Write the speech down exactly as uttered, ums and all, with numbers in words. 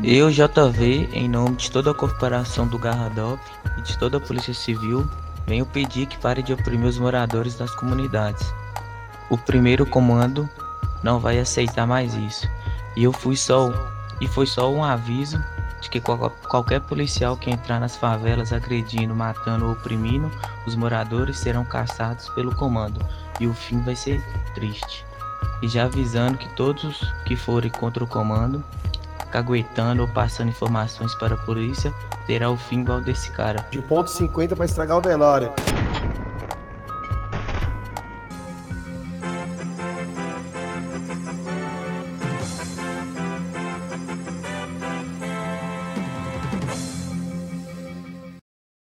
Eu, J V, em nome de toda a corporação do Garradop e de toda a Polícia Civil, venho pedir que pare de oprimir os moradores das comunidades. O primeiro comando não vai aceitar mais isso. E eu fui só e foi só um aviso de que qual- qualquer policial que entrar nas favelas agredindo, matando ou oprimindo os moradores serão caçados pelo comando e o fim vai ser triste. E já avisando que todos que forem contra o comando, caguetando ou passando informações para a polícia, terá o fim igual desse cara. De ponto cinquenta para estragar o velório.